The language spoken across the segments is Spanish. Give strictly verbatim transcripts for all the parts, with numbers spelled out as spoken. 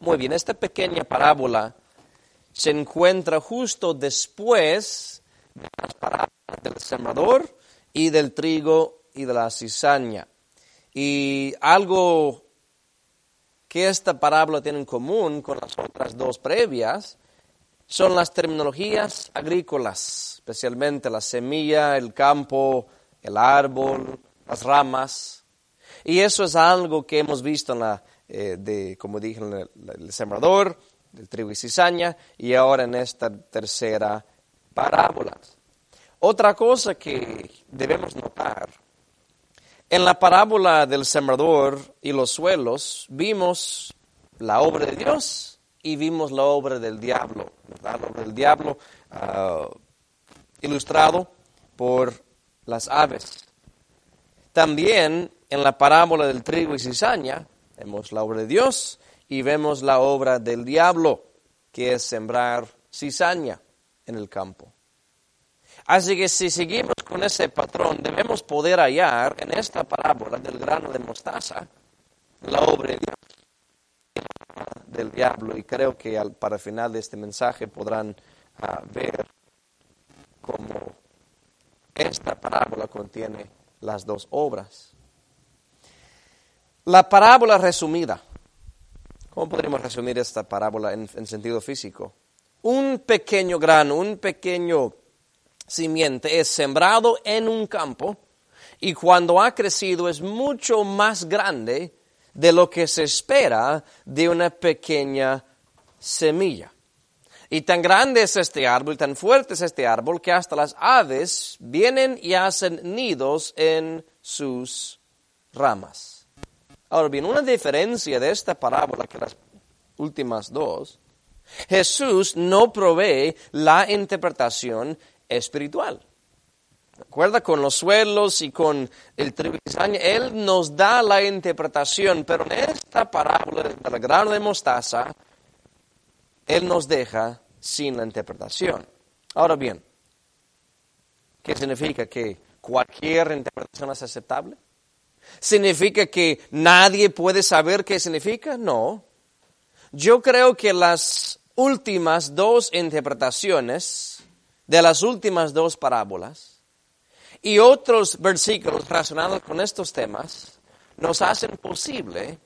Muy bien, esta pequeña parábola se encuentra justo después de las parábolas del sembrador y del trigo y de la cizaña. Y algo que esta parábola tiene en común con las otras dos previas son las terminologías agrícolas, especialmente la semilla, el campo, el árbol, las ramas. Y eso es algo que hemos visto en la, eh, de, como dije, en el, el sembrador, del trigo y cizaña, y ahora en esta tercera parábola. Otra cosa que debemos notar, en la parábola del sembrador y los suelos, vimos la obra de Dios y vimos la obra del diablo, ¿verdad? La obra del diablo uh, ilustrado por las aves. También en la parábola del trigo y cizaña, vemos la obra de Dios y vemos la obra del diablo, que es sembrar cizaña en el campo. Así que si seguimos con ese patrón, debemos poder hallar en esta parábola del grano de mostaza la obra de Dios y la obra del diablo. Y creo que al, para el final de este mensaje podrán uh, ver cómo esta parábola contiene las dos obras. La parábola resumida. ¿Cómo podríamos resumir esta parábola en, en sentido físico? Un pequeño grano, un pequeño simiente es sembrado en un campo y cuando ha crecido es mucho más grande de lo que se espera de una pequeña semilla. Y tan grande es este árbol, tan fuerte es este árbol, que hasta las aves vienen y hacen nidos en sus ramas. Ahora bien, una diferencia de esta parábola que las últimas dos, Jesús no provee la interpretación espiritual. Recuerda, con los suelos y con el trigo y cizaña, Él nos da la interpretación, pero en esta parábola del grano de mostaza, Él nos deja sin la interpretación. Ahora bien, ¿qué significa? ¿Que cualquier interpretación es aceptable? ¿Significa que nadie puede saber qué significa? No. Yo creo que las últimas dos interpretaciones de las últimas dos parábolas y otros versículos relacionados con estos temas nos hacen posible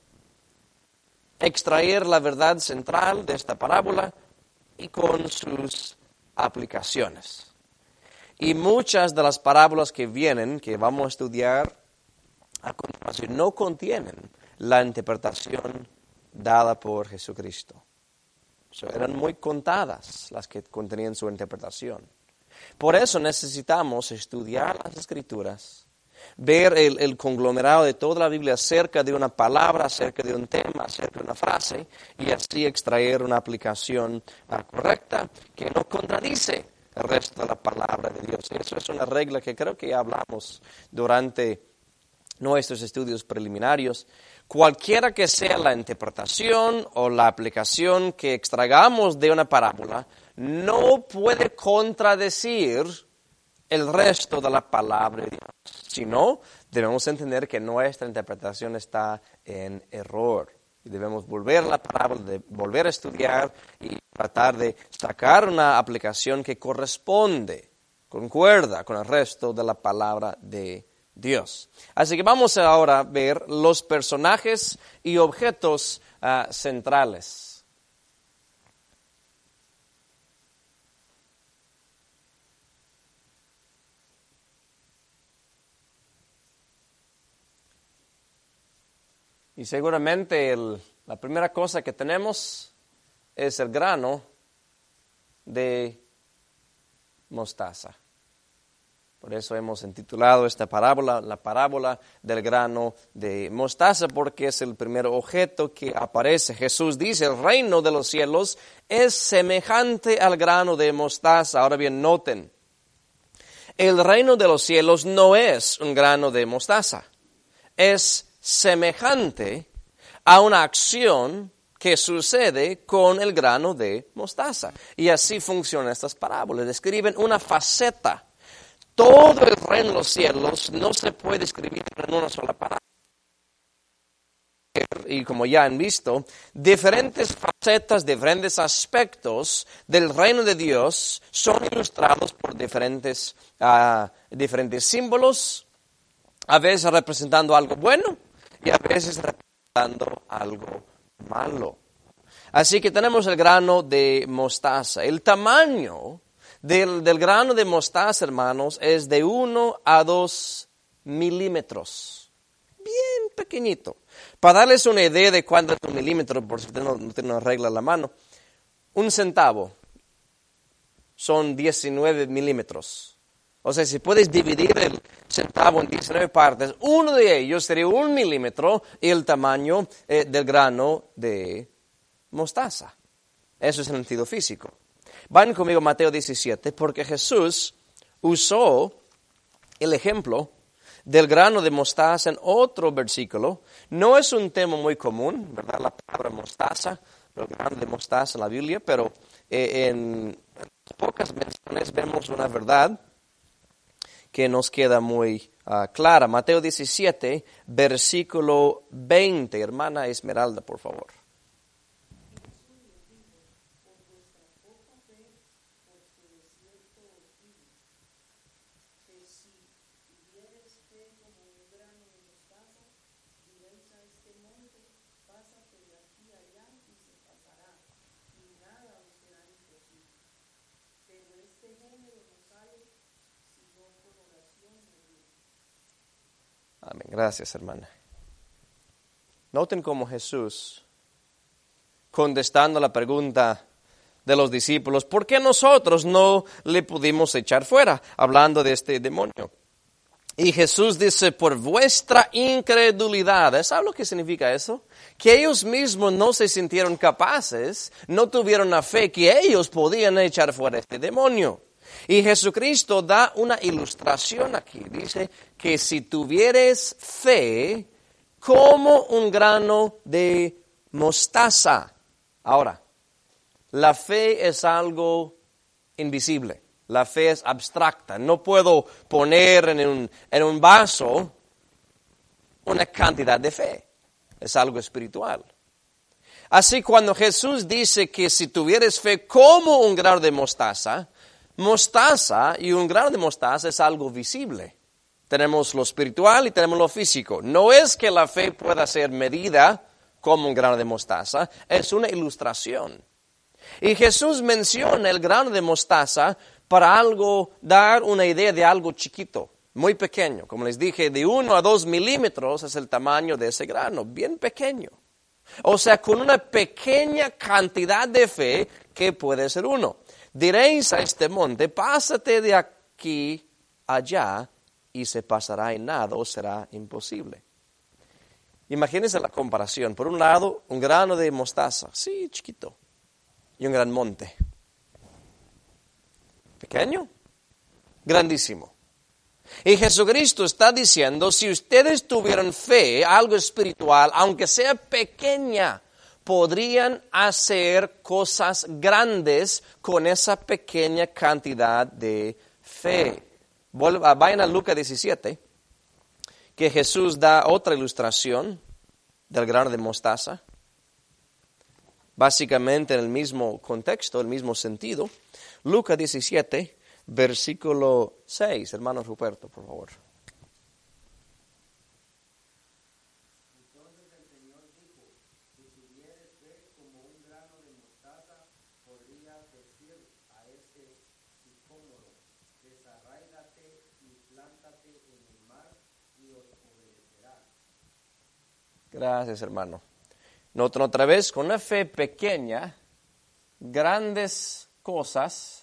extraer la verdad central de esta parábola y con sus aplicaciones. Y muchas de las parábolas que vienen, que vamos a estudiar a continuación, no contienen la interpretación dada por Jesucristo. So, eran muy contadas las que contenían su interpretación. Por eso necesitamos estudiar las Escrituras, ver el, el conglomerado de toda la Biblia acerca de una palabra, acerca de un tema, acerca de una frase, y así extraer una aplicación uh, correcta que no contradice el resto de la palabra de Dios. Y eso es una regla que creo que ya hablamos durante nuestros estudios preliminarios. Cualquiera que sea la interpretación o la aplicación que extraigamos de una parábola, no puede contradecir el resto de la palabra de Dios. Si no, debemos entender que nuestra interpretación está en error. Y debemos volver a la parábola, de volver a estudiar y tratar de sacar una aplicación que corresponde, concuerda con el resto de la palabra de Dios. Así que vamos ahora a ver los personajes y objetos uh, centrales. Y seguramente el, la primera cosa que tenemos es el grano de mostaza. Por eso hemos intitulado esta parábola, la parábola del grano de mostaza, porque es el primer objeto que aparece. Jesús dice, el reino de los cielos es semejante al grano de mostaza. Ahora bien, noten, el reino de los cielos no es un grano de mostaza. Es semejante a una acción que sucede con el grano de mostaza. Y así funcionan estas parábolas. Describen una faceta. Todo el reino de los cielos no se puede escribir en una sola parábola. ver, y como ya han visto, diferentes facetas, diferentes aspectos del reino de Dios son ilustrados por diferentes, uh, diferentes símbolos, a veces representando algo bueno y a veces representando algo malo. Así que tenemos el grano de mostaza. El tamaño del, del grano de mostaza, hermanos, es de uno a dos milímetros. Bien pequeñito. Para darles una idea de cuánto es un milímetro, por si usted no, no tiene una regla en la mano, un centavo son diecinueve milímetros. O sea, si puedes dividir el centavo en diecinueve partes, uno de ellos sería un milímetro y el tamaño eh, del grano de mostaza. Eso es el sentido físico. Van conmigo a Mateo diecisiete, porque Jesús usó el ejemplo del grano de mostaza en otro versículo. No es un tema muy común, ¿verdad? La palabra mostaza, el grano de mostaza en la Biblia, pero eh, en pocas menciones vemos una verdad que nos queda muy uh, clara. Mateo diecisiete, versículo veinte. Hermana Esmeralda, por favor. Amén. Gracias, hermana. Noten cómo Jesús, contestando la pregunta de los discípulos, ¿por qué nosotros no le pudimos echar fuera? Hablando de este demonio. Y Jesús dice, por vuestra incredulidad. ¿Sabes lo que significa eso? Que ellos mismos no se sintieron capaces, no tuvieron la fe que ellos podían echar fuera este demonio. Y Jesucristo da una ilustración aquí. Dice que si tuvieres fe como un grano de mostaza. Ahora, la fe es algo invisible. La fe es abstracta. No puedo poner en un, en un vaso una cantidad de fe. Es algo espiritual. Así cuando Jesús dice que si tuvieres fe como un grano de mostaza, mostaza y un grano de mostaza es algo visible. Tenemos lo espiritual y tenemos lo físico. No es que la fe pueda ser medida como un grano de mostaza, es una ilustración. Y Jesús menciona el grano de mostaza para algo, dar una idea de algo chiquito, muy pequeño. Como les dije, de uno a dos milímetros es el tamaño de ese grano, bien pequeño. O sea, con una pequeña cantidad de fe, que puede ser uno. Diréis a este monte, pásate de aquí allá, y se pasará en nada o será imposible. Imagínense la comparación. Por un lado, un grano de mostaza, sí, chiquito, y un gran monte. Pequeño, grandísimo. Y Jesucristo está diciendo, si ustedes tuvieran fe, algo espiritual, aunque sea pequeña, podrían hacer cosas grandes con esa pequeña cantidad de fe. Vayan a Lucas diecisiete, que Jesús da otra ilustración del grano de mostaza. Básicamente en el mismo contexto, el mismo sentido. Lucas diecisiete, versículo seis. Hermano Ruperto, por favor. Entonces el Señor dijo, si tuvieres fe como un grano de mostaza, podrías decir a este sicómoro, desarráigate y plántate en el mar, y os obedecerá. Gracias, hermano. Noten otra vez, con una fe pequeña, grandes cosas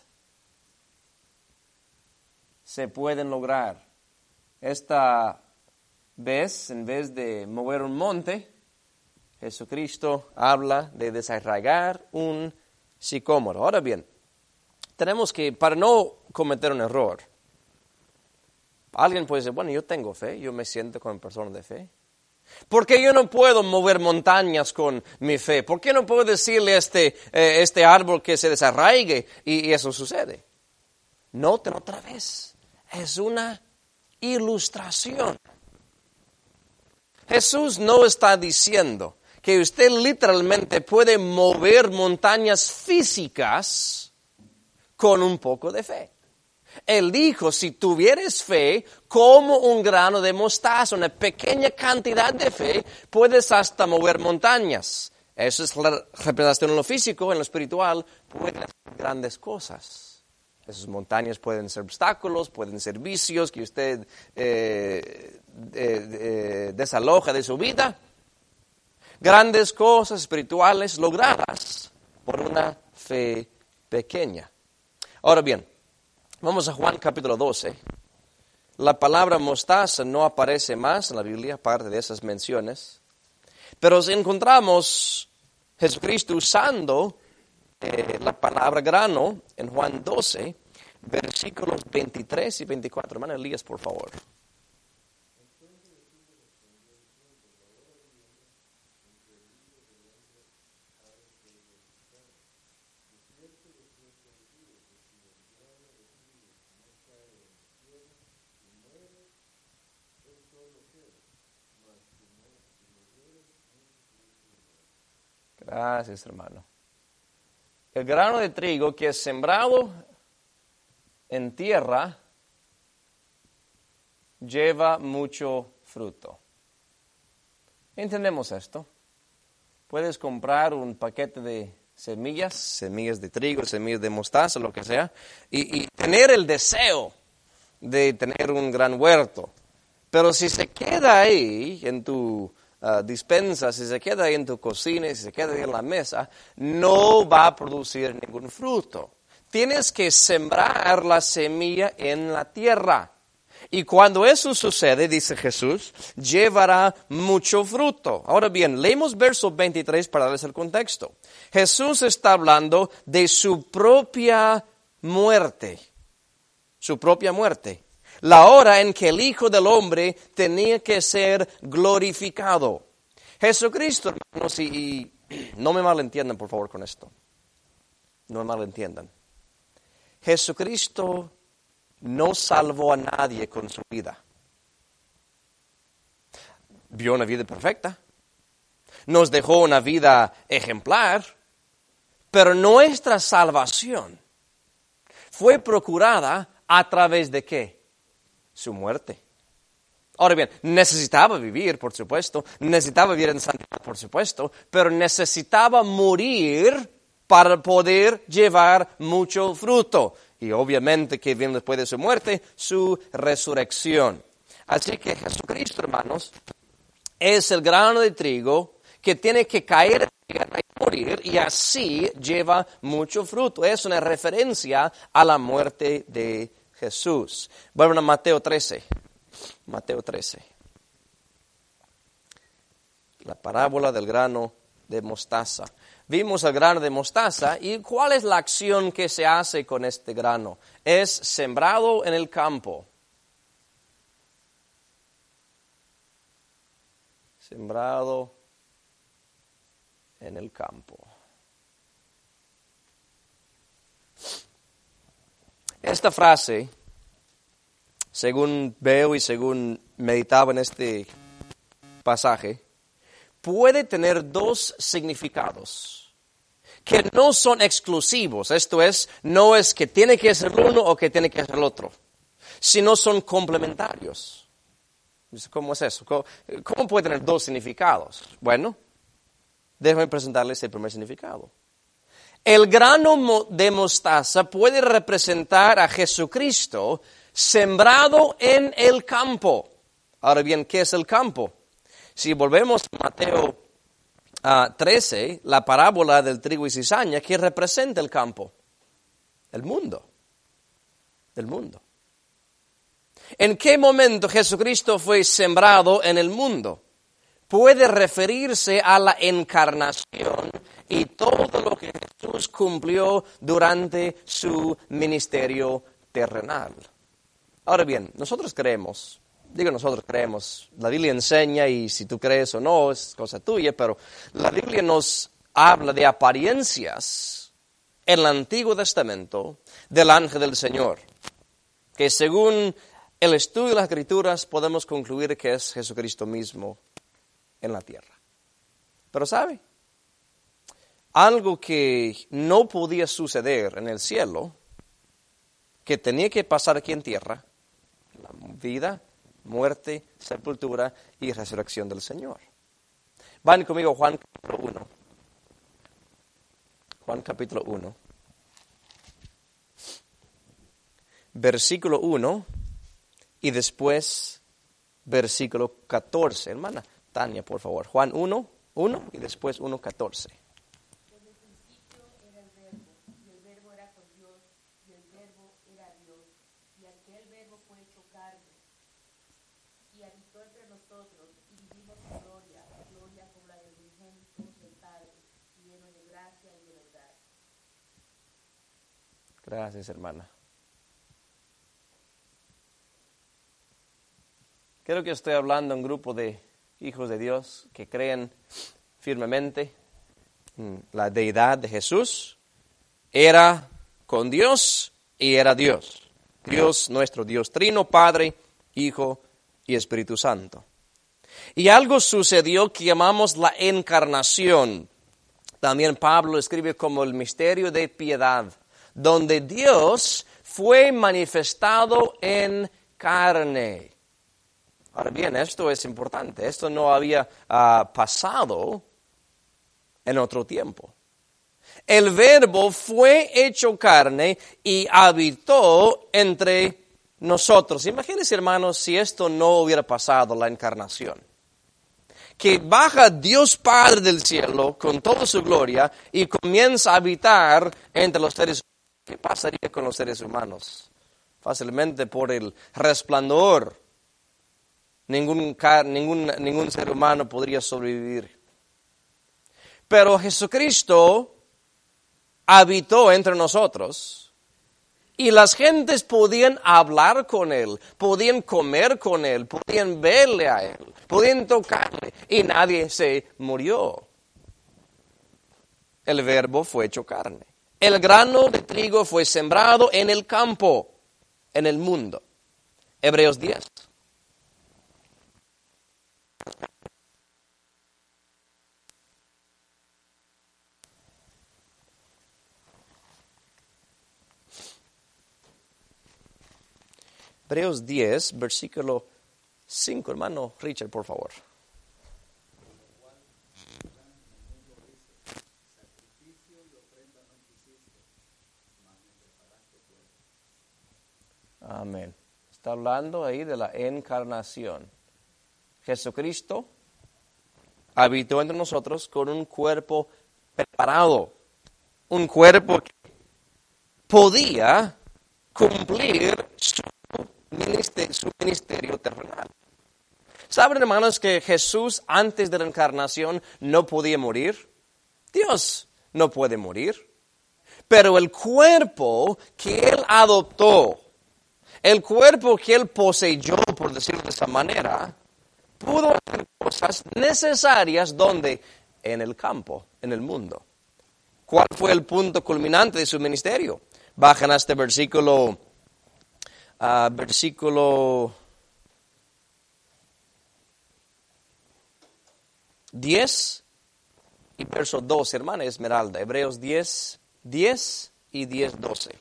se pueden lograr. Esta vez, en vez de mover un monte, Jesucristo habla de desarraigar un sicómoro. Ahora bien, tenemos que, para no cometer un error, alguien puede decir, bueno, yo tengo fe, yo me siento como persona de fe. ¿Por qué yo no puedo mover montañas con mi fe? ¿Por qué no puedo decirle a este, eh, este árbol que se desarraigue y, y eso sucede? Noten otra vez, es una ilustración. Jesús no está diciendo que usted literalmente puede mover montañas físicas con un poco de fe. Él dijo, si tuvieres fe como un grano de mostaza, una pequeña cantidad de fe, puedes hasta mover montañas. Eso es la representación en lo físico, en lo espiritual, pueden hacer grandes cosas. Esas montañas pueden ser obstáculos, pueden ser vicios que usted eh, eh, eh, desaloja de su vida. Grandes cosas espirituales logradas por una fe pequeña. Ahora bien, vamos a Juan capítulo doce. La palabra mostaza no aparece más en la Biblia, aparte de esas menciones. Pero encontramos Jesucristo usando eh, la palabra grano en Juan doce, versículos veintitrés y veinticuatro. Hermano Elías, por favor. Gracias, hermano. El grano de trigo que es sembrado en tierra lleva mucho fruto. ¿Entendemos esto? Puedes comprar un paquete de semillas, semillas de trigo, semillas de mostaza, lo que sea, y, y tener el deseo de tener un gran huerto. Pero si se queda ahí en tu Uh, dispensa, si se queda ahí en tu cocina, si se queda ahí en la mesa, no va a producir ningún fruto. Tienes que sembrar la semilla en la tierra. Y cuando eso sucede, dice Jesús, llevará mucho fruto. Ahora bien, leemos verso veintitrés para darles el contexto. Jesús está hablando de su propia muerte. Su propia muerte. La hora en que el Hijo del Hombre tenía que ser glorificado. Jesucristo, hermanos, y, y no me malentiendan por favor con esto. No me malentiendan. Jesucristo no salvó a nadie con su vida. Vio una vida perfecta. Nos dejó una vida ejemplar. Pero nuestra salvación fue procurada a través de ¿qué? Su muerte. Ahora bien, necesitaba vivir, por supuesto, necesitaba vivir en santidad, por supuesto, pero necesitaba morir para poder llevar mucho fruto. Y obviamente que viene después de su muerte, su resurrección. Así que Jesucristo, hermanos, es el grano de trigo que tiene que caer en la tierra y morir, y así lleva mucho fruto. Es una referencia a la muerte de Jesús. Vuelven a Mateo trece. Mateo trece. La parábola del grano de mostaza. Vimos el grano de mostaza y ¿cuál es la acción que se hace con este grano? Es sembrado en el campo. Sembrado en el campo. Esta frase, según veo y según meditaba en este pasaje, puede tener dos significados que no son exclusivos. Esto es, no es que tiene que ser uno o que tiene que ser el otro, sino son complementarios. ¿Cómo es eso? ¿Cómo, cómo puede tener dos significados? Bueno, déjenme presentarles el primer significado. El grano de mostaza puede representar a Jesucristo sembrado en el campo. Ahora bien, ¿qué es el campo? Si volvemos a Mateo uh, trece, la parábola del trigo y cizaña, ¿qué representa el campo? El mundo. El mundo. ¿En qué momento Jesucristo fue sembrado en el mundo? Puede referirse a la encarnación y todo lo que Jesús cumplió durante su ministerio terrenal. Ahora bien, nosotros creemos, digo nosotros creemos, la Biblia enseña y si tú crees o no es cosa tuya, pero la Biblia nos habla de apariencias en el Antiguo Testamento del ángel del Señor, que según el estudio de las Escrituras podemos concluir que es Jesucristo mismo. en la tierra. Pero ¿sabe? Algo que no podía suceder en el cielo, que tenía que pasar aquí en tierra, la vida, muerte, sepultura y resurrección del Señor. Van conmigo a Juan capítulo uno. Juan capítulo uno. Versículo uno y después versículo catorce. Hermana Tania, por favor. Juan uno, uno y después uno, catorce. Desde el principio era el Verbo, y el Verbo era con Dios, y el Verbo era Dios, y aquel Verbo fue hecho carne, y habitó entre nosotros, y vivimos su gloria, gloria como la del unigénito del Padre, lleno de gracia y de verdad. Gracias, hermana. Creo que estoy hablando a un grupo de hijos de Dios que creen firmemente en la deidad de Jesús. Era con Dios y era Dios. Dios, nuestro Dios trino, Padre, Hijo y Espíritu Santo. Y algo sucedió que llamamos la encarnación. También Pablo escribe como el misterio de piedad, donde Dios fue manifestado en carne. Ahora bien, esto es importante. Esto no había uh, pasado en otro tiempo. El Verbo fue hecho carne y habitó entre nosotros. Imagínense, hermanos, si esto no hubiera pasado, la encarnación. Que baja Dios Padre del cielo con toda su gloria y comienza a habitar entre los seres humanos. ¿Qué pasaría con los seres humanos? Fácilmente por el resplandor. Ningún, ningún, ningún ser humano podría sobrevivir. Pero Jesucristo habitó entre nosotros y las gentes podían hablar con Él, podían comer con Él, podían verle a Él, podían tocarle y nadie se murió. El Verbo fue hecho carne. El grano de trigo fue sembrado en el campo, en el mundo. Hebreos diez. Hebreos diez, versículo cinco, hermano Richard, por favor. Amén. Está hablando ahí de la encarnación. Jesucristo habitó entre nosotros con un cuerpo preparado, un cuerpo que podía cumplir su ministerio, su ministerio terrenal. ¿Saben, hermanos, que Jesús antes de la encarnación no podía morir? Dios no puede morir. Pero el cuerpo que Él adoptó, el cuerpo que Él poseyó, por decirlo de esa manera, pudo hacer cosas necesarias donde en el campo, en el mundo. ¿Cuál fue el punto culminante de su ministerio? Bajan a este versículo, uh, versículo diez y verso doce, hermana Esmeralda. Hebreos diez, diez y diez, doce.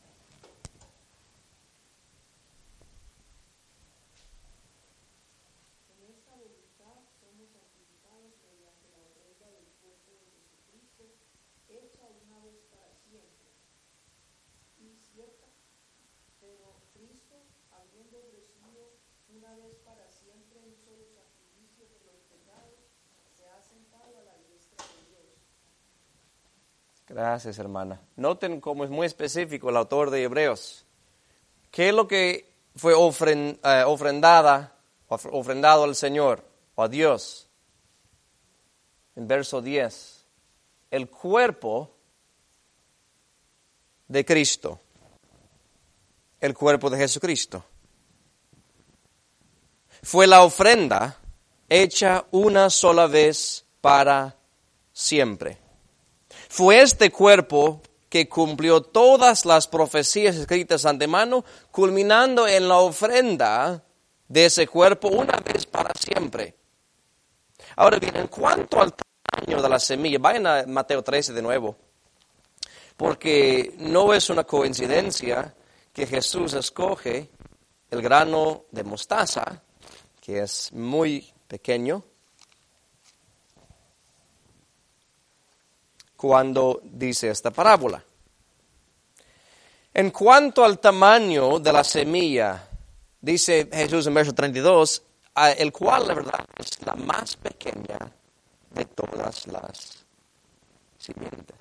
Gracias, hermana. Noten cómo es muy específico el autor de Hebreos. ¿Qué es lo que fue ofrend, eh, ofrendada, of, ofrendado al Señor o a Dios? En verso diez. El cuerpo de Cristo. El cuerpo de Jesucristo. Fue la ofrenda hecha una sola vez para siempre. Fue este cuerpo que cumplió todas las profecías escritas antemano, culminando en la ofrenda de ese cuerpo una vez para siempre. Ahora bien, en cuanto al tamaño de la semilla, vayan a Mateo trece de nuevo, porque no es una coincidencia que Jesús escoge el grano de mostaza, que es muy pequeño, cuando dice esta parábola. En cuanto al tamaño de la semilla, dice Jesús en verso treinta y dos, el cual la verdad es la más pequeña de todas las simientes.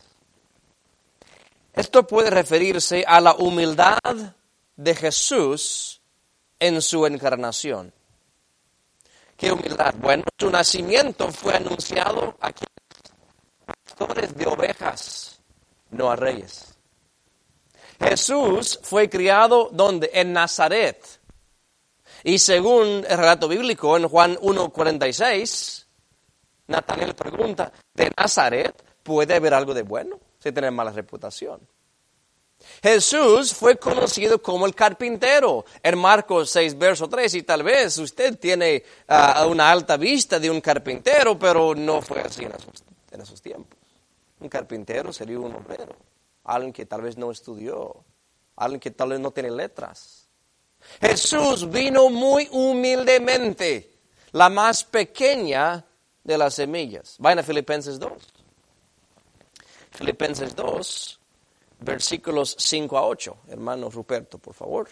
Esto puede referirse a la humildad de Jesús en su encarnación. ¿Qué humildad? Bueno, su nacimiento fue anunciado a pastores de ovejas, no a reyes. Jesús fue criado ¿dónde? En Nazaret. Y según el relato bíblico en Juan uno cuarenta y seis, Natanael pregunta, ¿de Nazaret puede haber algo de bueno si tiene mala reputación? Jesús fue conocido como el carpintero en Marcos seis, verso tres, y tal vez usted tiene uh, una alta vista de un carpintero, pero no fue así en esos, en esos tiempos. Un carpintero sería un obrero, alguien que tal vez no estudió, alguien que tal vez no tiene letras. Jesús vino muy humildemente, la más pequeña de las semillas. Vayan a Filipenses dos. Filipenses dos, versículos cinco a ocho. Hermano Ruperto, por favor.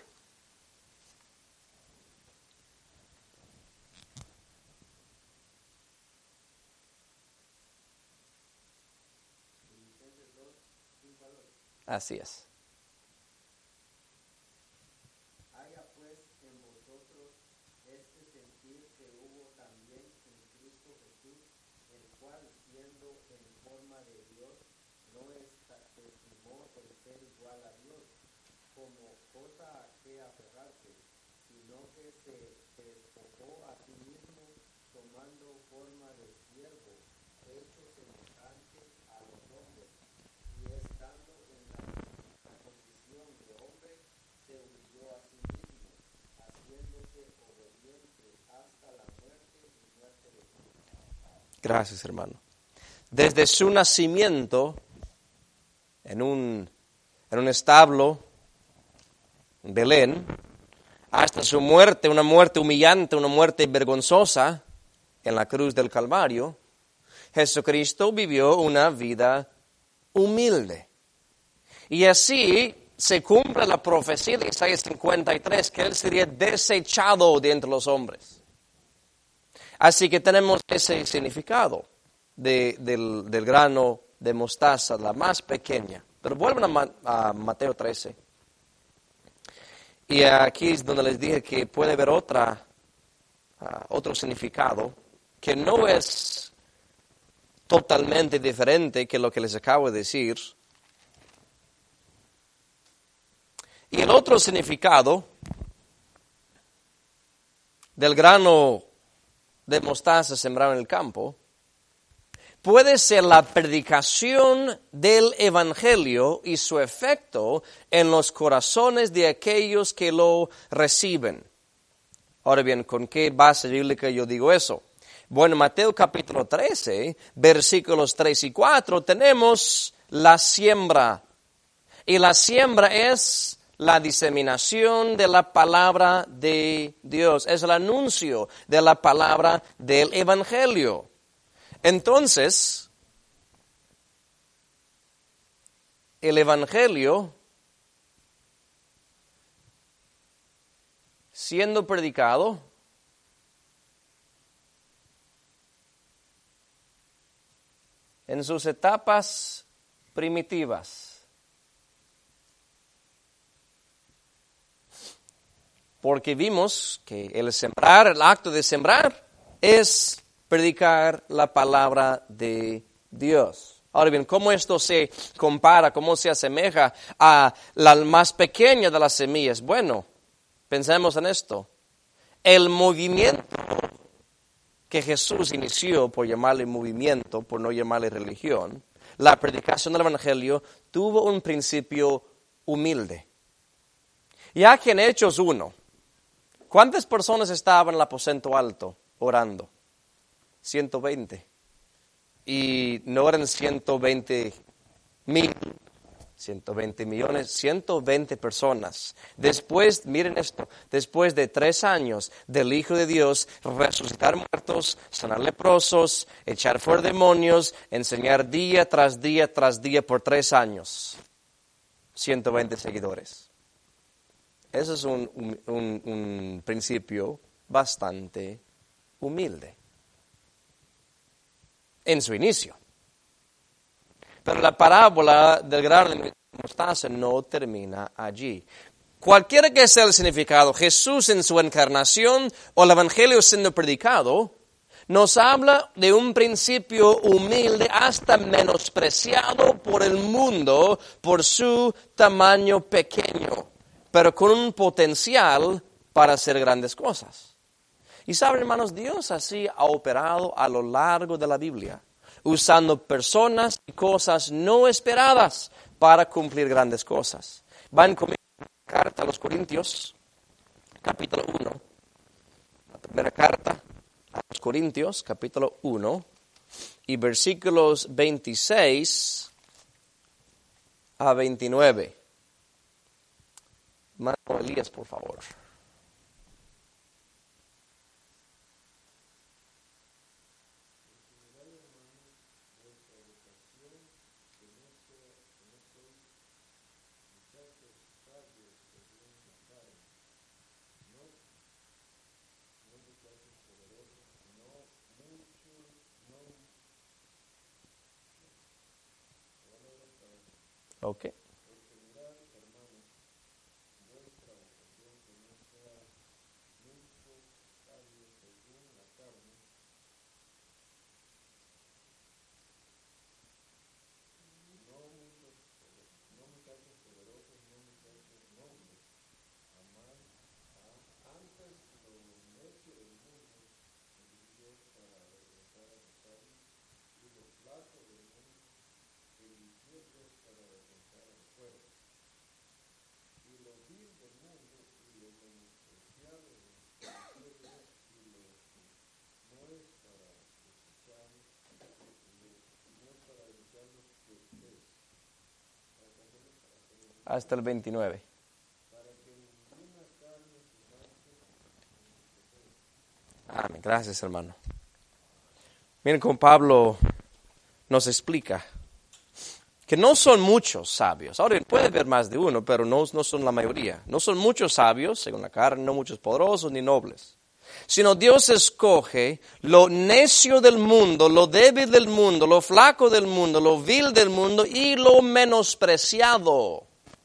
Así es. Haya pues en vosotros este sentir que hubo también en Cristo Jesús, el cual siendo en forma de Dios, no estimó el ser igual a Dios como cosa a que aferrarse, sino que se despojó a sí mismo, tomando forma de siervo, hecho semejante a los hombres, y estando en la, la condición de hombre, se humilló a sí mismo, haciéndose obediente hasta la muerte y muerte de cruz. Gracias, hermano. Desde su nacimiento, en un, en un establo, en Belén, hasta su muerte, una muerte humillante, una muerte vergonzosa, en la cruz del Calvario, Jesucristo vivió una vida humilde. Y así se cumple la profecía de Isaías cincuenta y tres, que Él sería desechado de entre los hombres. Así que tenemos ese significado de, del, del grano de mostaza, la más pequeña. Pero vuelven a, Ma, a Mateo trece. Y aquí es donde les dije que puede haber otra, uh, otro significado, que no es totalmente diferente que lo que les acabo de decir. Y el otro significado del grano de mostaza sembrado en el campo puede ser la predicación del Evangelio y su efecto en los corazones de aquellos que lo reciben. Ahora bien, ¿con qué base bíblica yo digo eso? Bueno, en Mateo capítulo trece, versículos tres y cuatro, tenemos la siembra. Y la siembra es la diseminación de la palabra de Dios, es el anuncio de la palabra del Evangelio. Entonces, el Evangelio, siendo predicado, en sus etapas primitivas, porque vimos que el sembrar, el acto de sembrar, es predicar la palabra de Dios. Ahora bien, ¿cómo esto se compara, cómo se asemeja a la más pequeña de las semillas? Bueno, pensemos en esto. El movimiento que Jesús inició, por llamarle movimiento, por no llamarle religión, la predicación del Evangelio, tuvo un principio humilde. Ya que en Hechos uno, ¿cuántas personas estaban en el aposento alto orando? ciento veinte. Y no eran ciento veinte mil, ciento veinte millones, ciento veinte personas. Después, miren esto, después de tres años del Hijo de Dios, resucitar muertos, sanar leprosos, echar fuera demonios, enseñar día tras día tras día por tres años. ciento veinte seguidores. Eso es un, un, un, un principio bastante humilde en su inicio. Pero la parábola del grano de mostaza no termina allí. Cualquiera que sea el significado, Jesús en su encarnación o el Evangelio siendo predicado, nos habla de un principio humilde hasta menospreciado por el mundo por su tamaño pequeño, pero con un potencial para hacer grandes cosas. Y saben, hermanos, Dios así ha operado a lo largo de la Biblia, usando personas y cosas no esperadas para cumplir grandes cosas. Van conmigo a la carta a los Corintios, capítulo uno. La primera carta a los Corintios, capítulo uno, y versículos veintiséis a veintinueve. Hermano Elías, por favor. Ok. Hasta el veintinueve. Amén. Gracias, hermano. Miren cómo Pablo nos explica que no son muchos sabios. Ahora puede haber más de uno, pero no, no son la mayoría. No son muchos sabios, según la carne, no muchos poderosos ni nobles. Sino Dios escoge lo necio del mundo, lo débil del mundo, lo flaco del mundo, lo vil del mundo y lo menospreciado.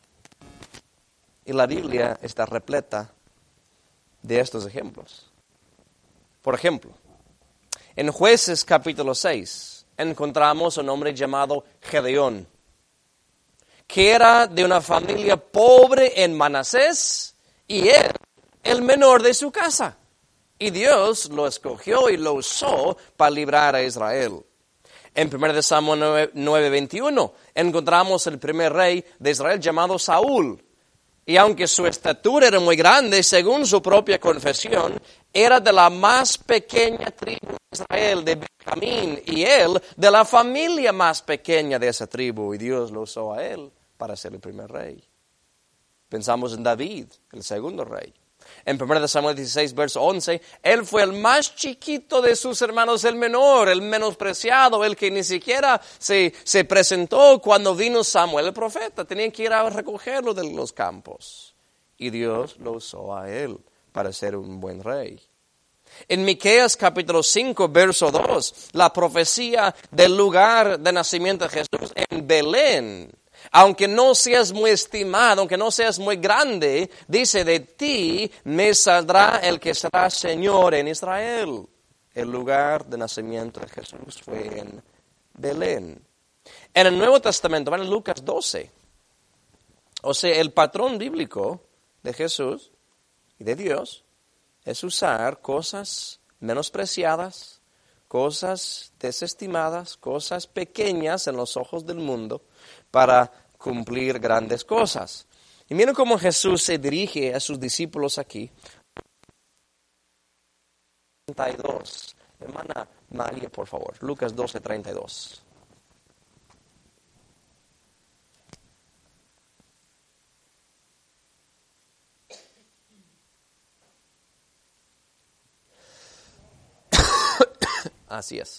Y la Biblia está repleta de estos ejemplos. Por ejemplo, en Jueces capítulo seis encontramos un hombre llamado Gedeón, que era de una familia pobre en Manasés y él, el menor de su casa. Y Dios lo escogió y lo usó para librar a Israel. En primera de Samuel nueve veintiuno encontramos el primer rey de Israel llamado Saúl. Y aunque su estatura era muy grande, según su propia confesión, era de la más pequeña tribu de Israel, de Benjamín, y él de la familia más pequeña de esa tribu, y Dios lo usó a él para ser el primer rey. Pensamos en David, el segundo rey. En primera de Samuel dieciséis, verso once, él fue el más chiquito de sus hermanos, el menor, el menospreciado, el que ni siquiera se, se presentó cuando vino Samuel el profeta. Tenían que ir a recogerlo de los campos. Y Dios lo usó a él para ser un buen rey. En Miqueas capítulo cinco, verso dos, la profecía del lugar de nacimiento de Jesús en Belén. Aunque no seas muy estimado, aunque no seas muy grande, dice, de ti me saldrá el que será Señor en Israel. El lugar de nacimiento de Jesús fue en Belén. En el Nuevo Testamento, en Lucas doce, o sea, el patrón bíblico de Jesús y de Dios es usar cosas menospreciadas, cosas desestimadas, cosas pequeñas en los ojos del mundo, para cumplir grandes cosas. Y miren cómo Jesús se dirige a sus discípulos aquí. treinta y dos. Hermana María, por favor, Lucas doce, treinta y dos. Así es.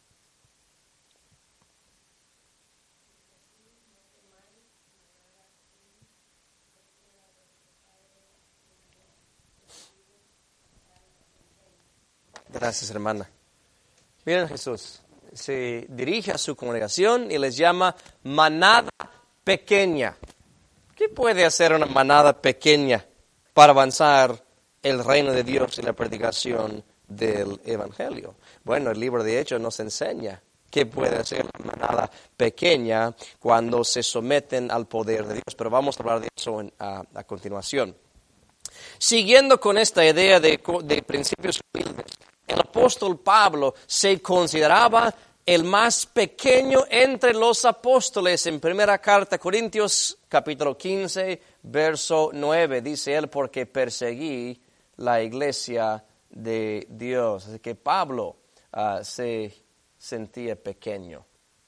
Gracias, hermana. Miren, Jesús se dirige a su congregación y les llama manada pequeña. ¿Qué puede hacer una manada pequeña para avanzar el reino de Dios y la predicación del Evangelio? Bueno, el libro de Hechos nos enseña qué puede hacer la manada pequeña cuando se someten al poder de Dios. Pero vamos a hablar de eso en, a, a continuación. Siguiendo con esta idea de, de principios humildes, el apóstol Pablo se consideraba el más pequeño entre los apóstoles. En primera carta a Corintios, capítulo quince, verso nueve, dice él, porque perseguí la iglesia de Dios. Así que Pablo uh, se sentía pequeño.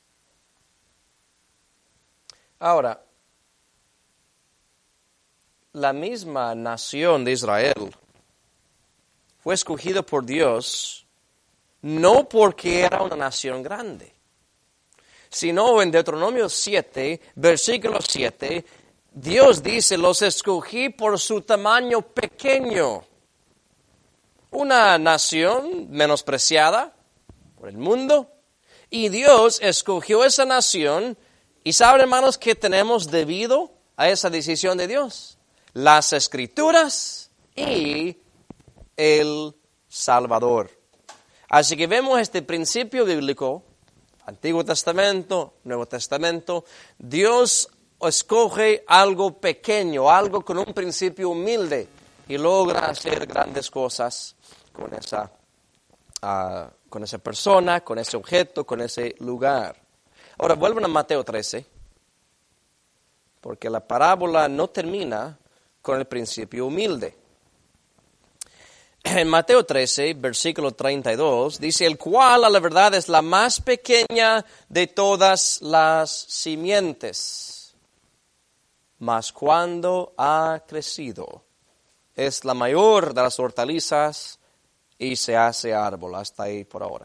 Ahora, la misma nación de Israel fue escogida por Dios no porque era una nación grande, sino en Deuteronomio siete, versículo siete, Dios dice, los escogí por su tamaño pequeño. Una nación menospreciada por el mundo, y Dios escogió esa nación, y saben, hermanos, ¿qué tenemos debido a esa decisión de Dios? Las Escrituras y el Salvador. Así que vemos este principio bíblico, Antiguo Testamento, Nuevo Testamento. Dios escoge algo pequeño, algo con un principio humilde y logra hacer grandes cosas con esa, uh, con esa persona, con ese objeto, con ese lugar. Ahora vuelven a Mateo trece, porque la parábola no termina con el principio humilde. En Mateo trece, versículo treinta y dos, dice, el cual a la verdad es la más pequeña de todas las simientes, mas cuando ha crecido, es la mayor de las hortalizas y se hace árbol. Hasta ahí por ahora.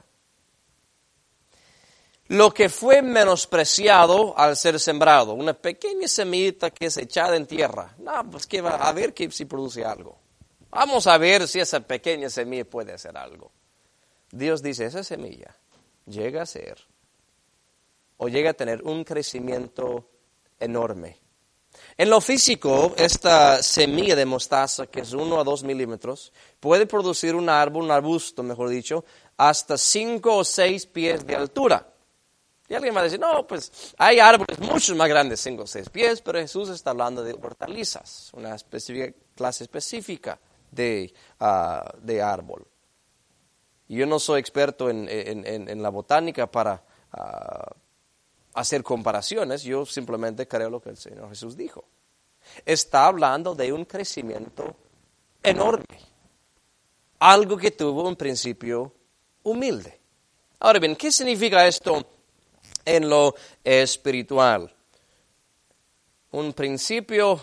Lo que fue menospreciado al ser sembrado, una pequeña semillita que es echada en tierra, no, pues que va a ver que si produce algo. Vamos a ver si esa pequeña semilla puede hacer algo. Dios dice, esa semilla llega a ser o llega a tener un crecimiento enorme. En lo físico, esta semilla de mostaza, que es uno a dos milímetros, puede producir un árbol, un arbusto, mejor dicho, hasta cinco o seis pies de altura. Y alguien va a decir, no, pues hay árboles mucho más grandes, cinco o seis pies, pero Jesús está hablando de hortalizas, una específica, clase específica de, uh, de árbol. Y yo no soy experto en, en, en, en la botánica para uh, hacer comparaciones, yo simplemente creo lo que el Señor Jesús dijo. Está hablando de un crecimiento enorme, algo que tuvo un principio humilde. Ahora bien, ¿qué significa esto en lo espiritual? Un principio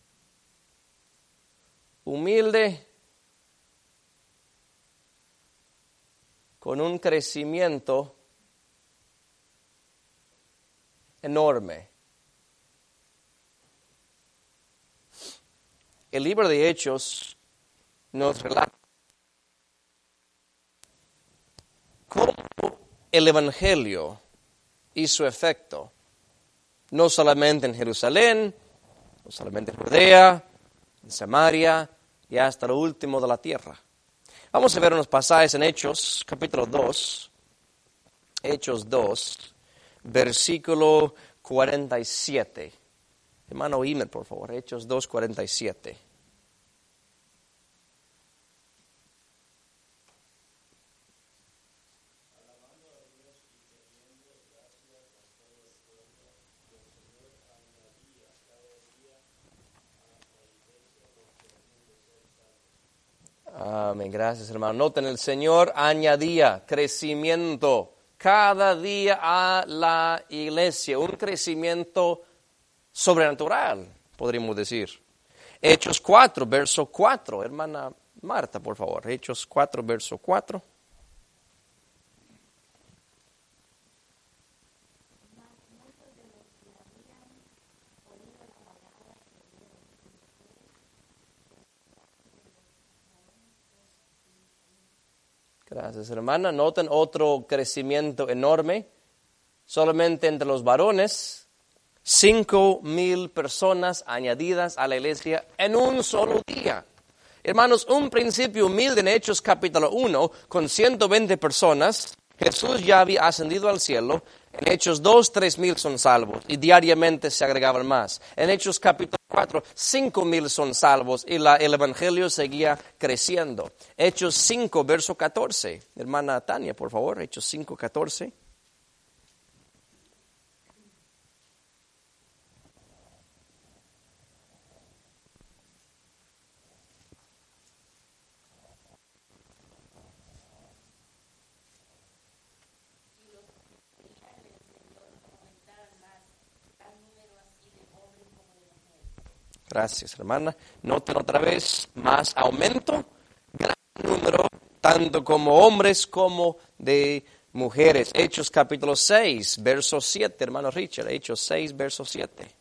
humilde con un crecimiento enorme. El libro de Hechos nos relata cómo el Evangelio hizo efecto, no solamente en Jerusalén, no solamente en Judea, en Samaria y hasta lo último de la tierra. Vamos a ver unos pasajes en Hechos, capítulo dos, Hechos dos, versículo cuarenta y siete. Hermano, oíme por favor, Hechos dos, cuarenta y siete. Amén. Gracias, hermano. Noten, el Señor añadía crecimiento cada día a la iglesia, un crecimiento sobrenatural, podríamos decir. Hechos cuatro, verso cuatro. Hermana Marta, por favor. Hechos cuatro, verso cuatro. Gracias, hermana. Noten otro crecimiento enorme. Solamente entre los varones, cinco mil personas añadidas a la iglesia en un solo día. Hermanos, un principio humilde en Hechos capítulo uno, con ciento veinte personas, Jesús ya había ascendido al cielo. En Hechos dos, tres mil son salvos y diariamente se agregaban más. En Hechos capítulo cuatro, cinco mil son salvos y la, el evangelio seguía creciendo. Hechos cinco, verso catorce. Hermana Tania, por favor, Hechos cinco, catorce. Gracias, hermana. Noten otra vez, más aumento, gran número, tanto como hombres como de mujeres. Hechos capítulo seis, verso siete, hermano Richard. Hechos seis, verso siete.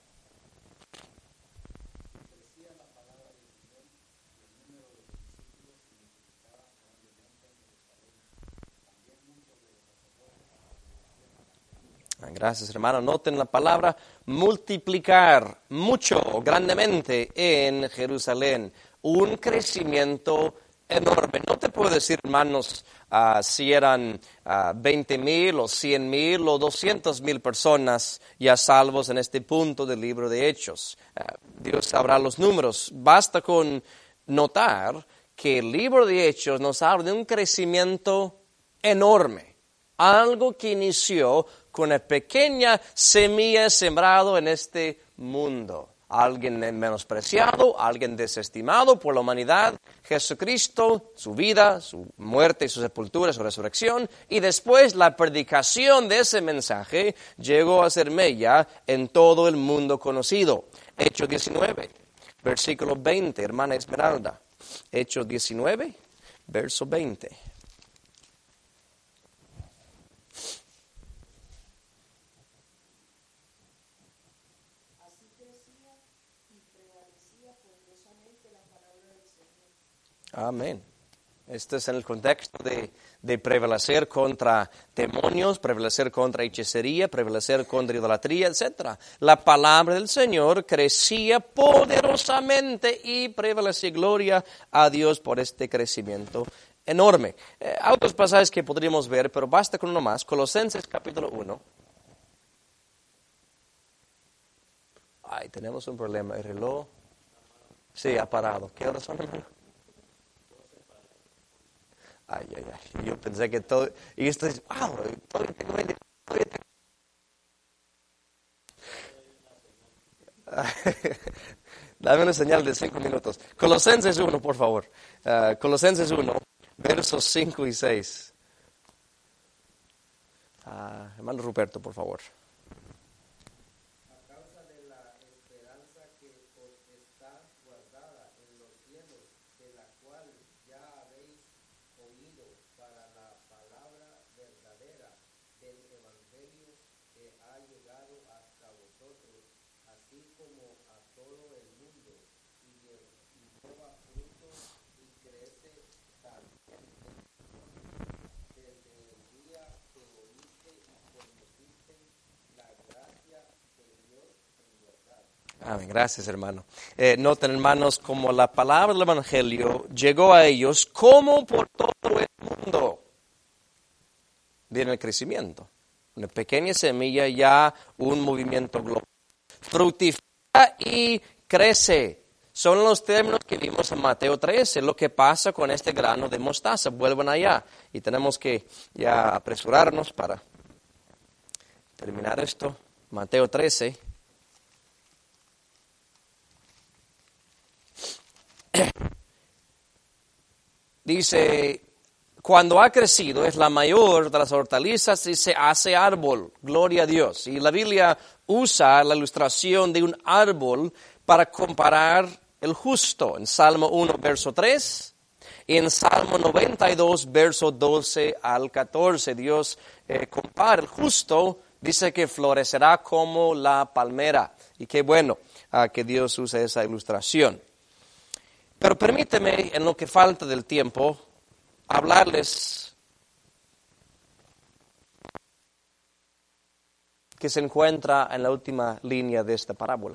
Gracias, hermano. Noten la palabra multiplicar mucho, grandemente en Jerusalén. Un crecimiento enorme. No te puedo decir, hermanos, uh, si eran uh, veinte mil o cien mil o doscientas mil personas ya salvos en este punto del libro de Hechos. Uh, Dios sabrá los números. Basta con notar que el libro de Hechos nos habla de un crecimiento enorme. Algo que inició con una pequeña semilla sembrado en este mundo. Alguien menospreciado, alguien desestimado por la humanidad. Jesucristo, su vida, su muerte, su sepultura, su resurrección. Y después la predicación de ese mensaje llegó a ser mella en todo el mundo conocido. Hechos diecinueve, versículo veinte, hermana Esmeralda. Hechos diecinueve, verso veinte. Amén. Esto es en el contexto de, de prevalecer contra demonios, prevalecer contra hechicería, prevalecer contra idolatría, etcétera. La palabra del Señor crecía poderosamente y prevalecía gloria a Dios por este crecimiento enorme. Eh, hay otros pasajes que podríamos ver, pero basta con uno más. Colosenses capítulo uno. Ay, tenemos un problema. El reloj sí ha parado. ¿Qué horas son, hermano? Ay, ay, ay. Yo pensé que todo... Y esto es... ¡Wow! Todavía tengo veinte, todavía tengo... Dame una señal de cinco minutos. Colosenses uno, por favor. Uh, Colosenses uno, versos cinco y seis. Uh, hermano Ruperto, por favor. A causa de la esperanza que os está guardada en los cielos, de la cual ya habéis oído para la palabra verdadera del Evangelio que ha llegado hasta vosotros, así como a todo el mundo, y lle- y lleva fruto y crece también desde el día que oíste y conociste la gracia de Dios en verdad. Amén. Gracias, hermano. Eh, noten, hermanos, como la palabra del Evangelio llegó a ellos como por todo el mundo. Viene el crecimiento. Una pequeña semilla, ya un movimiento global. Fructifica y crece. Son los términos que vimos en Mateo trece, lo que pasa con este grano de mostaza. Vuelvan allá. Y tenemos que ya apresurarnos para terminar esto. Mateo trece. dice, cuando ha crecido es la mayor de las hortalizas y se hace árbol, gloria a Dios. Y la Biblia usa la ilustración de un árbol para comparar el justo en Salmo uno, verso tres, y en Salmo noventa y dos, verso doce al catorce. Dios eh, compara el justo, dice que florecerá como la palmera. Y qué bueno uh, que Dios use esa ilustración. Pero permíteme, en lo que falta del tiempo, hablarles que se encuentra en la última línea de esta parábola.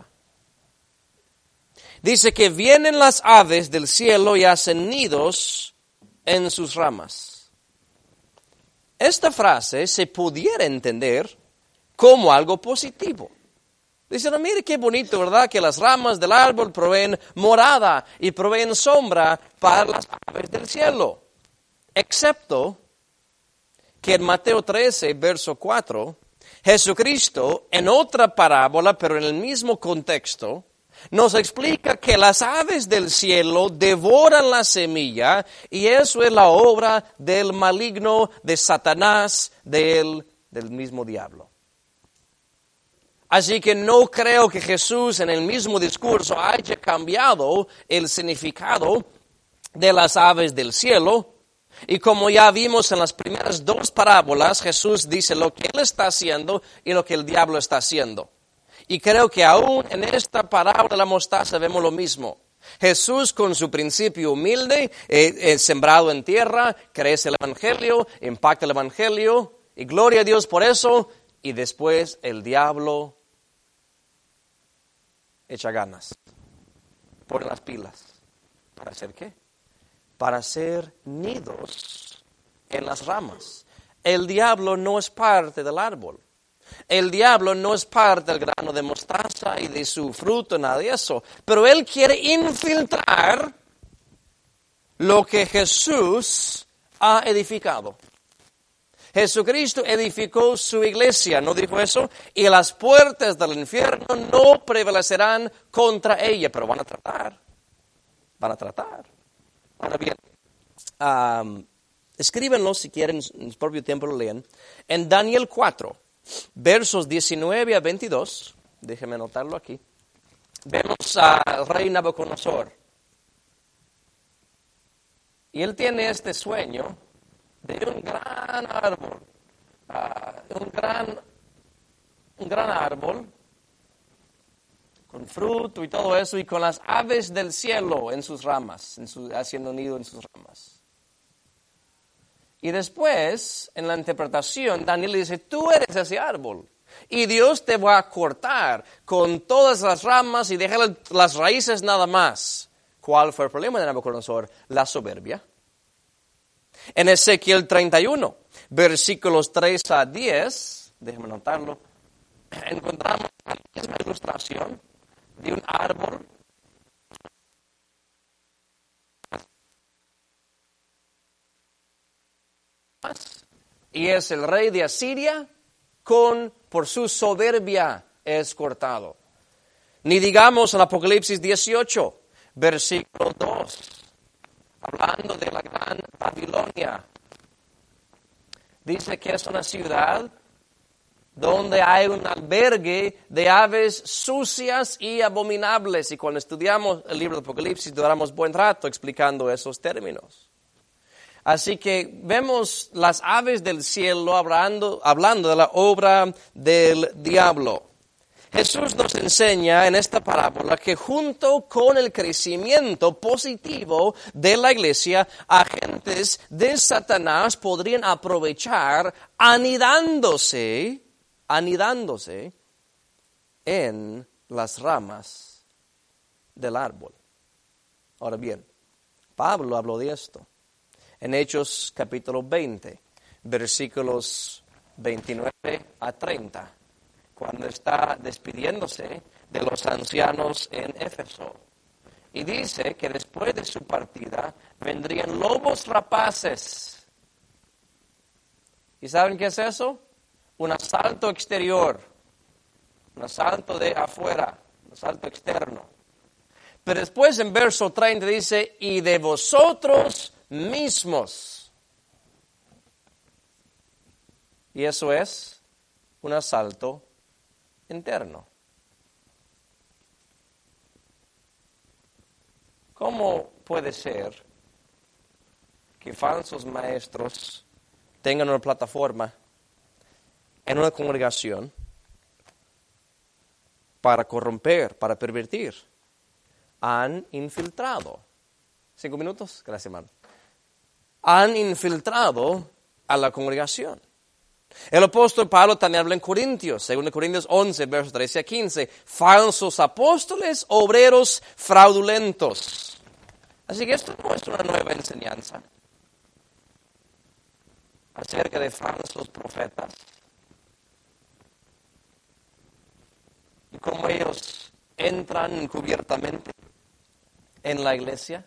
Dice que vienen las aves del cielo y hacen nidos en sus ramas. Esta frase se pudiera entender como algo positivo. Dice, no, mire qué bonito, ¿verdad? Que las ramas del árbol proveen morada y proveen sombra para las aves del cielo. Excepto que en Mateo trece, verso cuatro, Jesucristo, en otra parábola, pero en el mismo contexto, nos explica que las aves del cielo devoran la semilla y eso es la obra del maligno, de Satanás, del, del mismo diablo. Así que no creo que Jesús en el mismo discurso haya cambiado el significado de las aves del cielo. Y como ya vimos en las primeras dos parábolas, Jesús dice lo que Él está haciendo y lo que el diablo está haciendo. Y creo que aún en esta parábola de la mostaza vemos lo mismo. Jesús con su principio humilde, eh, eh, sembrado en tierra, crece el evangelio, impacta el evangelio, y gloria a Dios por eso. Y después el diablo echa ganas, pone las pilas. ¿Para hacer qué? Para hacer nidos en las ramas. El diablo no es parte del árbol. El diablo no es parte del grano de mostaza y de su fruto, nada de eso. Pero él quiere infiltrar lo que Jesús ha edificado. Jesucristo edificó su iglesia, ¿no dijo eso? Y las puertas del infierno no prevalecerán contra ella, pero van a tratar. Van a tratar. Ahora bien, um, escríbenlo si quieren, en su propio tiempo lo leen. En Daniel cuatro, versos diecinueve a veintidós, déjenme anotarlo aquí, vemos al rey Nabucodonosor. Y él tiene este sueño de un gran árbol, uh, un gran, un gran árbol, con fruto y todo eso, y con las aves del cielo en sus ramas, en su, haciendo nido en sus ramas. Y después, en la interpretación, Daniel dice, tú eres ese árbol, y Dios te va a cortar con todas las ramas y dejar las raíces nada más. ¿Cuál fue el problema de Nabucodonosor? La soberbia. En Ezequiel treinta y uno, versículos tres a diez, déjenme anotarlo, encontramos la misma ilustración de un árbol y es el rey de Asiria con por su soberbia es cortado. Ni digamos en Apocalipsis dieciocho, versículo dos, hablando de la gran Babilonia. Dice que es una ciudad donde hay un albergue de aves sucias y abominables. Y cuando estudiamos el libro de Apocalipsis, duramos buen rato explicando esos términos. Así que vemos las aves del cielo hablando, hablando de la obra del diablo. Jesús nos enseña en esta parábola que junto con el crecimiento positivo de la iglesia, agentes de Satanás podrían aprovechar anidándose, anidándose en las ramas del árbol. Ahora bien, Pablo habló de esto en Hechos capítulo veinte, versículos veintinueve a treinta. Cuando está despidiéndose de los ancianos en Éfeso. Y dice que después de su partida vendrían lobos rapaces. ¿Y saben qué es eso? Un asalto exterior, un asalto de afuera, un asalto externo. Pero después en verso treinta dice, y de vosotros mismos. Y eso es un asalto interno. ¿Cómo puede ser que falsos maestros tengan una plataforma en una congregación para corromper, para pervertir? Han infiltrado. Cinco minutos, gracias, hermano. Han infiltrado a la congregación. El apóstol Pablo también habla en Corintios, según Corintios once, versos trece a quince, falsos apóstoles, obreros fraudulentos. Así que esto no es una nueva enseñanza acerca de falsos profetas y cómo ellos entran encubiertamente en la iglesia.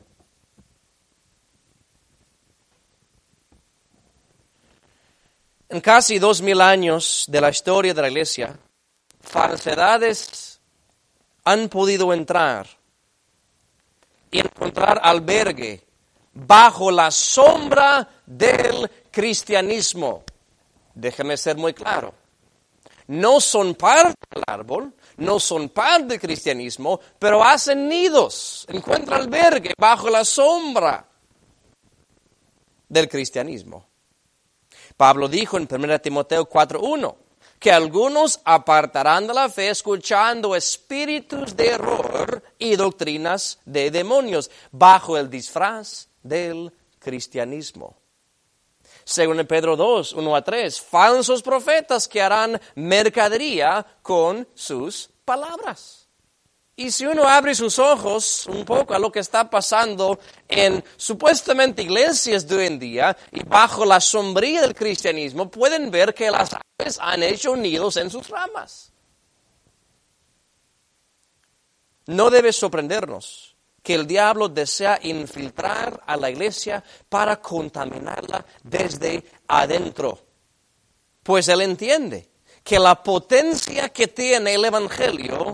En casi dos mil años de la historia de la iglesia, falsedades han podido entrar y encontrar albergue bajo la sombra del cristianismo. Déjeme ser muy claro. No son parte del árbol, no son parte del cristianismo, pero hacen nidos, encuentran albergue bajo la sombra del cristianismo. Pablo dijo en primera Timoteo cuatro uno que algunos apartarán de la fe escuchando espíritus de error y doctrinas de demonios bajo el disfraz del cristianismo. Según Pedro dos, uno a tres, falsos profetas que harán mercadería con sus palabras. Y si uno abre sus ojos un poco a lo que está pasando en supuestamente iglesias de hoy en día y bajo la sombría del cristianismo, pueden ver que las aves han hecho nidos en sus ramas. No debe sorprendernos que el diablo desea infiltrar a la iglesia para contaminarla desde adentro. Pues él entiende que la potencia que tiene el evangelio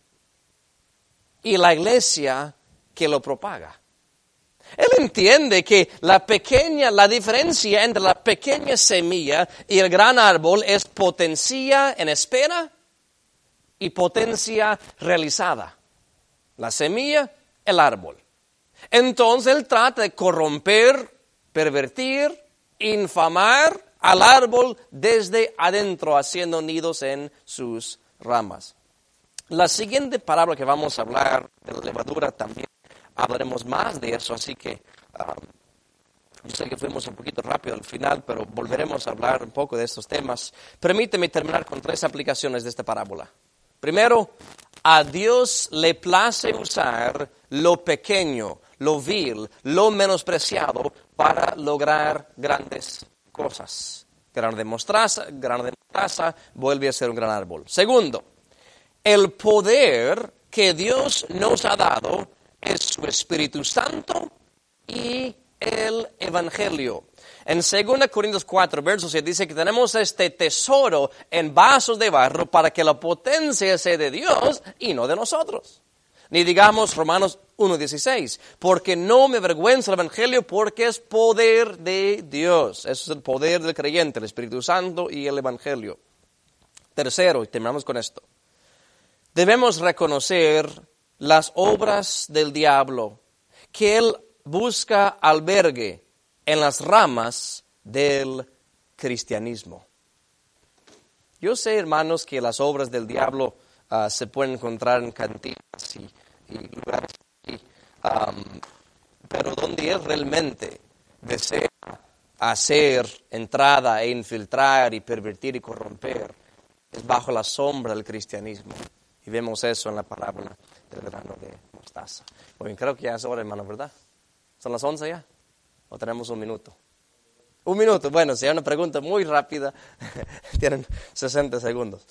y la iglesia que lo propaga. Él entiende que la pequeña, la diferencia entre la pequeña semilla y el gran árbol es potencia en espera y potencia realizada. La semilla, el árbol. Entonces él trata de corromper, pervertir, infamar al árbol desde adentro, haciendo nidos en sus ramas. La siguiente parábola que vamos a hablar de la levadura también hablaremos más de eso, así que um, yo sé que fuimos un poquito rápido al final, pero volveremos a hablar un poco de estos temas. Permíteme terminar con tres aplicaciones de esta parábola. Primero, a Dios le place usar lo pequeño, lo vil, lo menospreciado para lograr grandes cosas. Grano de mostaza, grano de mostaza vuelve a ser un gran árbol. Segundo, el poder que Dios nos ha dado es su Espíritu Santo y el Evangelio. En segunda Corintios cuatro, verso seis, dice que tenemos este tesoro en vasos de barro para que la potencia sea de Dios y no de nosotros. Ni digamos Romanos uno dieciséis, porque no me avergüenza el Evangelio porque es poder de Dios. Eso es el poder del creyente, el Espíritu Santo y el Evangelio. Tercero, y terminamos con esto. Debemos reconocer las obras del diablo, que él busca albergue en las ramas del cristianismo. Yo sé, hermanos, que las obras del diablo uh, se pueden encontrar en cantinas y, y lugares así, um, pero donde él realmente desea hacer entrada e infiltrar y pervertir y corromper es bajo la sombra del cristianismo. Y vemos eso en la parábola del grano de mostaza. Muy bien, creo que ya es hora, hermano, ¿verdad? ¿Son las once ya? ¿O tenemos un minuto? Un minuto, bueno, si hay una pregunta muy rápida, tienen sesenta segundos.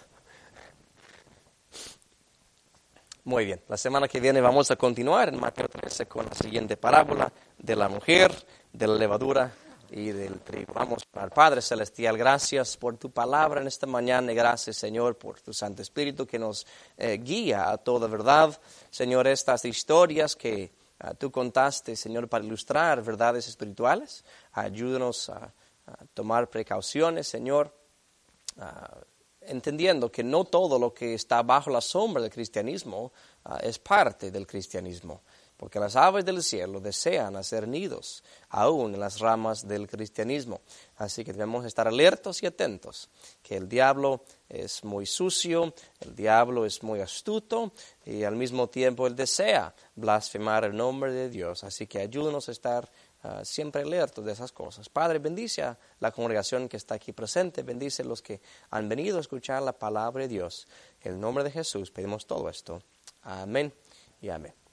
Muy bien, la semana que viene vamos a continuar en Mateo trece con la siguiente parábola de la mujer, de la levadura y del trigo. Vamos para el Padre Celestial, gracias por tu palabra en esta mañana y gracias, Señor, por tu Santo Espíritu que nos eh, guía a toda verdad. Señor, estas historias que uh, tú contaste, Señor, para ilustrar verdades espirituales. Ayúdanos a, a tomar precauciones, Señor, uh, entendiendo que no todo lo que está bajo la sombra del cristianismo uh, es parte del cristianismo, porque las aves del cielo desean hacer nidos aún en las ramas del cristianismo. Así que debemos estar alertos y atentos, que el diablo es muy sucio, el diablo es muy astuto y al mismo tiempo él desea blasfemar el nombre de Dios. Así que ayúdanos a estar uh, siempre alertos de esas cosas. Padre, bendice a la congregación que está aquí presente, bendice a los que han venido a escuchar la palabra de Dios. En el nombre de Jesús pedimos todo esto. Amén y amén.